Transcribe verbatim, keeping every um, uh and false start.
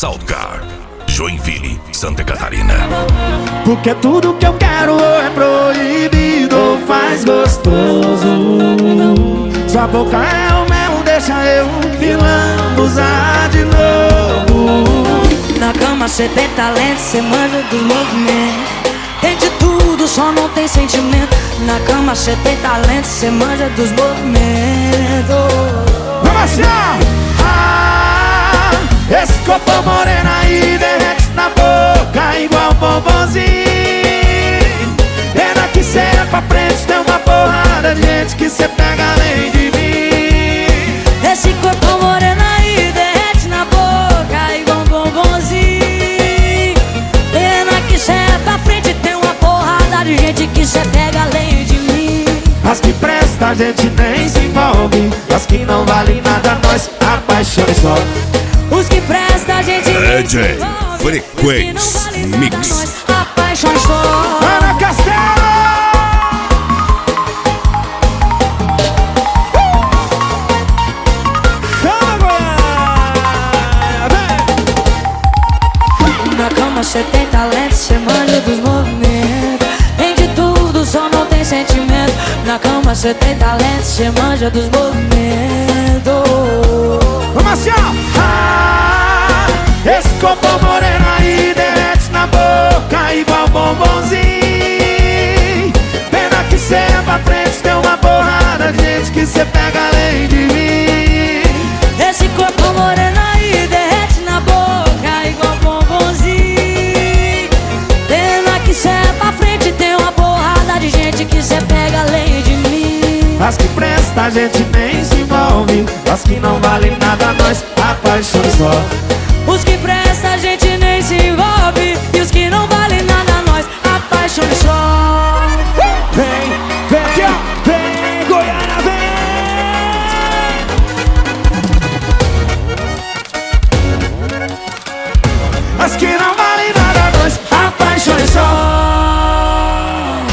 Saltcar, Joinville, Santa Catarina. Porque tudo que eu quero é proibido ou faz gostoso. Sua boca é o mel, deixa eu me lambuzar de novo. Na cama cê tem talento, cê manja dos movimentos. Tem de tudo, só não tem sentimento. Na cama cê tem talento, cê manja dos movimentos. Vamos assim, ah, esse corpo moreno aí derrete na boca igual bombonzinho. Pena que cê é pra frente, tem uma porrada de gente que cê pega além de mim. Esse corpo moreno aí derrete na boca igual bombonzinho. Pena que cê é pra frente, tem uma porrada de gente que cê pega além de mim. As que presta a gente nem se envolve, as que não valem nada nós apaixona só. Os que presta a gente nem se D J envolve, Frequência os que não valem Mix. nada nós apaixona só. Ana Castelo! Na cama cê tem talento, cê manja dos movimentos. Tem de tudo, só não tem sentimento. Na cama cê tem talento, cê manja dos movimentos. Vamos assim, ó! Ah, esse corpo moreno aí derrete na boca igual bombonzinho. Pena que cê é pra frente, tem uma porrada de gente que cê pega além de mim. Esse corpo moreno aí derrete na boca igual bombonzinho. Pena que cê é pra frente, tem uma porrada de gente que cê pega além de mim. As que presta a gente nem se envolve, as que não valem nada nós apaixona só. Os que presta a gente nem se envolve, e os que não valem nada nós apaixona só. Vem, vem, aqui, ó. Vem, Goiânia, vem. As que não